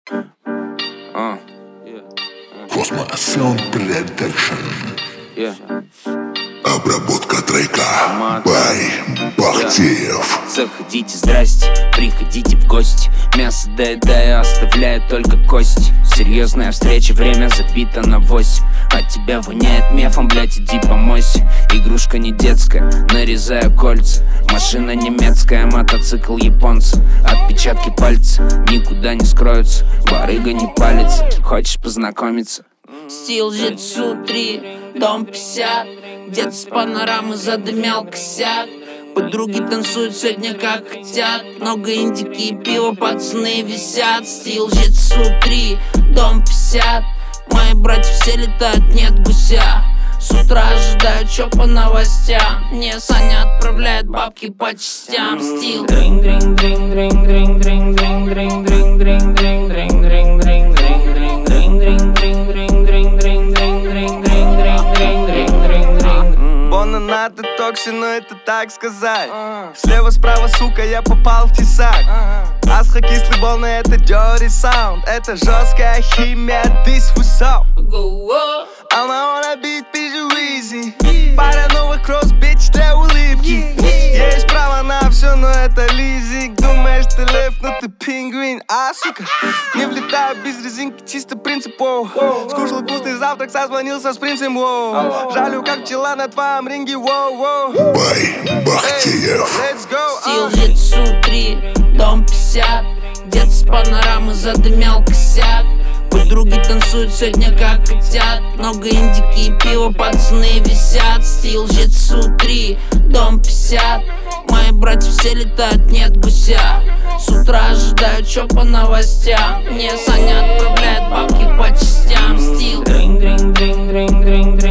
Cosmo Sound Production. Обработка трека by Бахтиев. Заходите, здрасте, приходите в гости. Мясо доедаю, оставляю только кости. Серьезная встреча, время забито на 8. От тебя воняет мефом, блять, иди помойся. Игрушка не детская, нарезаю кольца. Машина немецкая, мотоцикл японца. Отпечатки пальца никуда не скроются. Барыга не палится, хочешь познакомиться? Стил Житсу 3, дом 50. Где-то с панорамы задымял косяк. Подруги танцуют сегодня как хотят. Много индики и пива, пацаны висят. Стил Житсу 3, дом 50. Мои братья все летают, нет гуся. С утра ожидаю, чё по новостям. Мне Саня отправляет бабки по частям. Стил Надо токси, но это так сказать. Слева-справа, сука, я попал в тесак. Асха кислый бол, но это dirty sound. Это жесткая химия, this was up. Она wanna beat пизжу easy. Пара новых кросс, бич для улыбки. Есть право на все, но это лизинг. Думаешь, ты лев, но ты пингвин. А, сука, не влетаю без резинки, чисто принципов. Скушал вкусный завтрак, созвонился с принцем. Жалю, как пчела на твоем ринге. By Бахтиев. Стил Житсу 3, дом 50. Где-то с панорамы задымял косяк. Подруги танцуют сегодня как хотят. Много индики и пива, пацаны висят. Стил Житсу 3, дом 50. Мои братья все летают, нет гуся. С утра ожидаю, чё по новостям. Мне Саня отправляет бабки по частям. Стил